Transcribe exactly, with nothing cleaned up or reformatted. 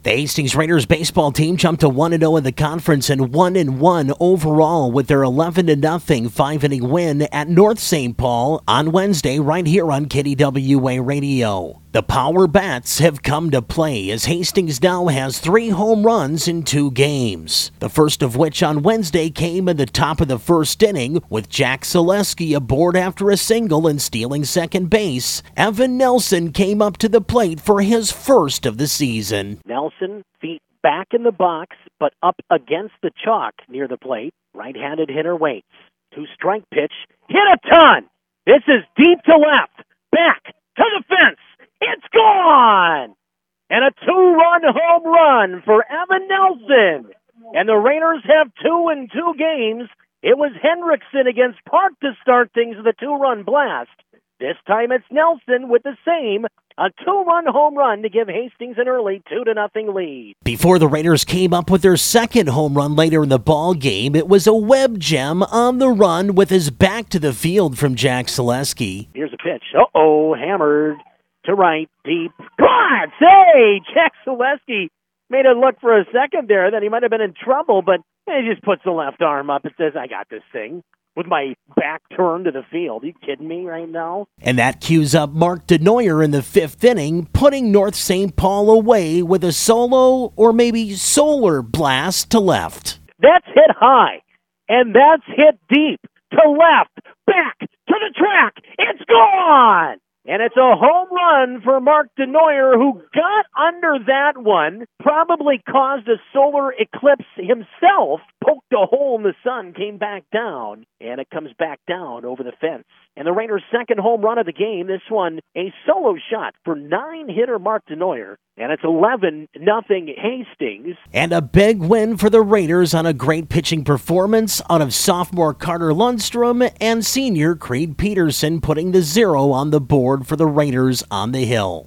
The Hastings Raiders baseball team jumped to one and oh in the conference and one and one overall with their eleven to nothing five-inning win at North Saint Paul on Wednesday right here on K D W A Radio. The Power Bats have come to play as Hastings now has three home runs in two games. The first of which on Wednesday came in the top of the first inning with Jack Zaleski aboard after a single and stealing second base. Evan Nelson came up to the plate for his first of the season. Nelson, feet back in the box, but up against the chalk near the plate. Right-handed hitter waits. Two-strike pitch. Hit a ton! This is deep to left. Back to the fence. It's gone! And a two-run home run for Evan Nelson. And the Raiders have two in two games. It was Hendrickson against Park to start things with a two-run blast. This time it's Nelson with the same, a two-run home run to give Hastings an early two to nothing lead. Before the Raiders came up with their second home run later in the ball game, it was a web gem on the run with his back to the field from Jack Zaleski. Here's a pitch. Uh-oh, hammered to right, deep. God, say, Jack Zaleski made it look for a second there that he might have been in trouble, but he just puts the left arm up and says, I got this thing. With my back turned to the field. Are you kidding me right now? And that cues up Mark DeNoyer in the fifth inning, putting North Saint Paul away with a solo or maybe solar blast to left. That's hit high, and that's hit deep to left, back to the track. It's gone! And it's a home run for Mark DeNoyer, who got under that one, probably caused a solar eclipse himself, poked a hole in the sun, came back down, and it comes back down over the fence. And the Raiders' second home run of the game, this one a solo shot for nine-hitter Mark DeNoyer, and it's eleven nothing Hastings. And a big win for the Raiders on a great pitching performance out of sophomore Carter Lundstrom and senior Creed Peterson, putting the zero on the board for the Raiders on the hill.